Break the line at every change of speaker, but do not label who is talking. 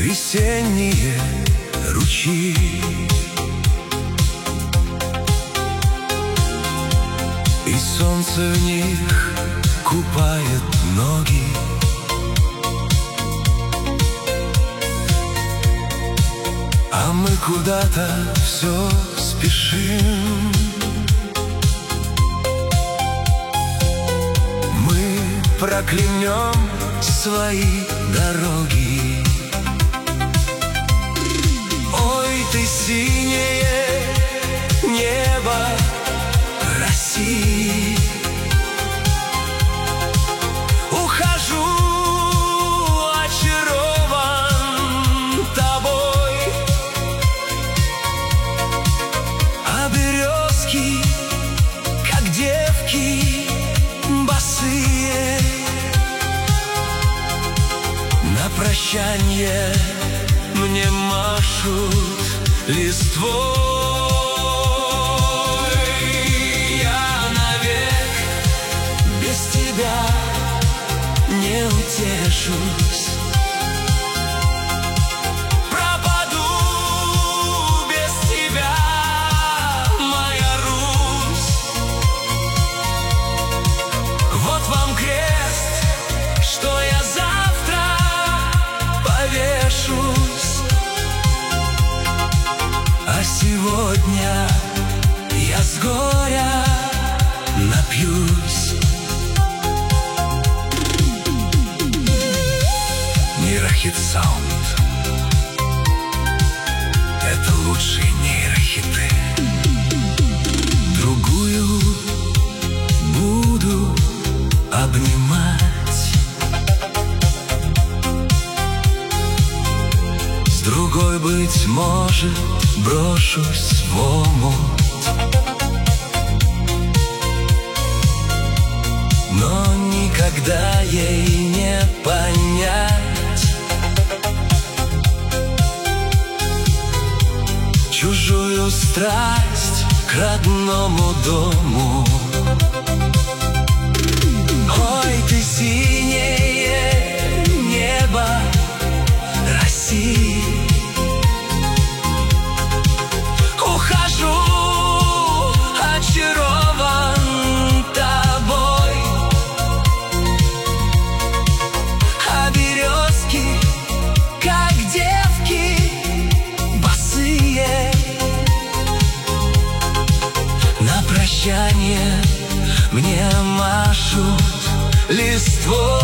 весенние ручьи. И солнце в них купает ноги. А мы куда-то все спешим. Мы проклянем свои дороги. Ой, ты синее небо России. Ухожу, очарован тобой. А березки, как девки босые, на прощанье мне машут листвой. Я навек без тебя не утешусь. Пропаду без тебя, моя Русь. Вот вам крест, что я завтра повешусь. А сегодня я с горя напьюсь. Нейрохит Саунд — это лучшие нейрохиты. Другую буду обнимать, с другой, быть может, брошусь в омут. Но никогда ей не понять чужую страсть к родному дому. Ой, ты синее небо России. Ухожу, очарован тобой. А березки, как девки босые, на прощанье мне машут листвой.